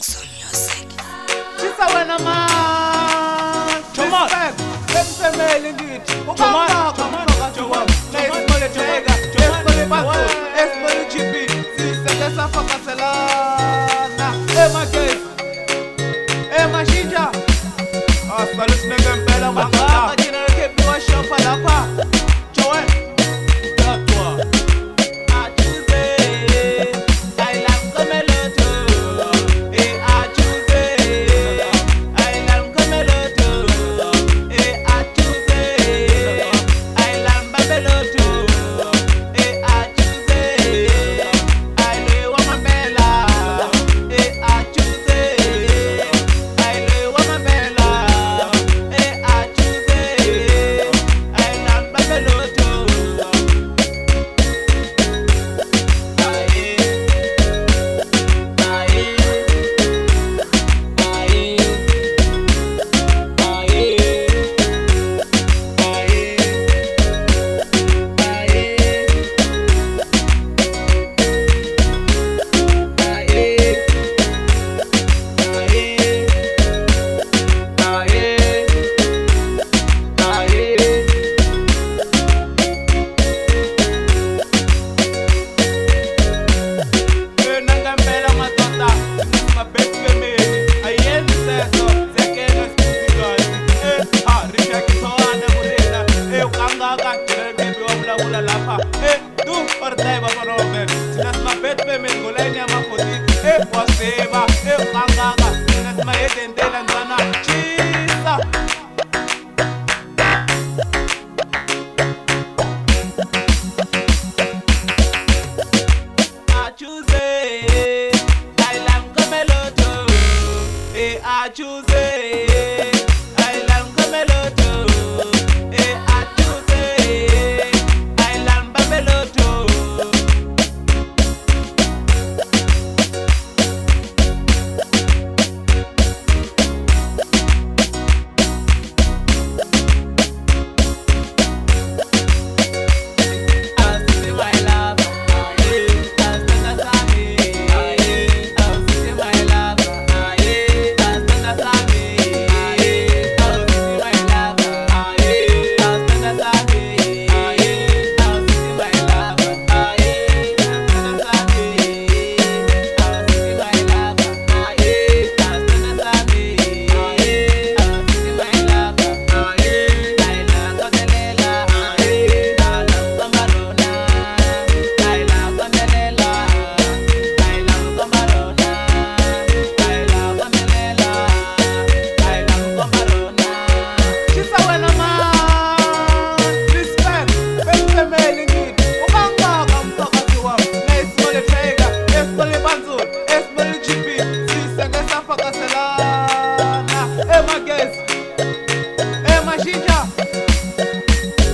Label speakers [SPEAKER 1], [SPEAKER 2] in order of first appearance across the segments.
[SPEAKER 1] Some music.
[SPEAKER 2] Chisa wena man. Respect. Emsemeli ngithi. Ukangaka mfakazi wami. Nayisibole Jega. Esibole Bantu. Esibole GP. Siseke safakaselana. Emagesi. Emashinja. Asibale sineke mpela mangaka. Angaka jina kepi wa shopa lapha. Joel. Tatwa.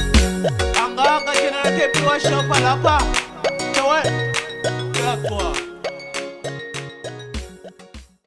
[SPEAKER 2] Shopa lapha. Joel. Tatwa.